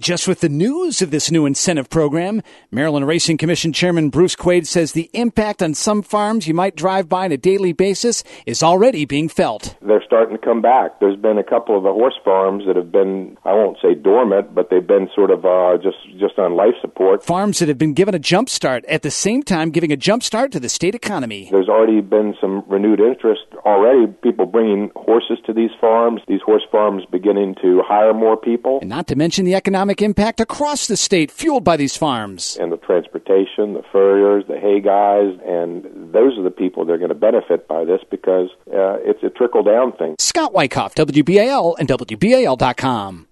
just with the news of this new incentive program. Maryland Racing Commission Chairman Bruce Quaid says the impact on some farms you might drive by on a daily basis is already being felt. They're starting to come back. There's been a couple of the horse farms that have been, I won't say dormant, but they've been sort of just on life support. Farms that have been given a jump start, at the same time giving a jump start to the state economy. There's already been some renewed interest already, people bringing horses to these farms, these horse farms beginning to hire more people. And not to mention the economic impact across the state fueled by these farms. And the transportation, the furriers, the hay guys, and those are the people that are going to benefit by this because it's a trickle-down thing. Scott Wyckoff, WBAL and WBAL.com.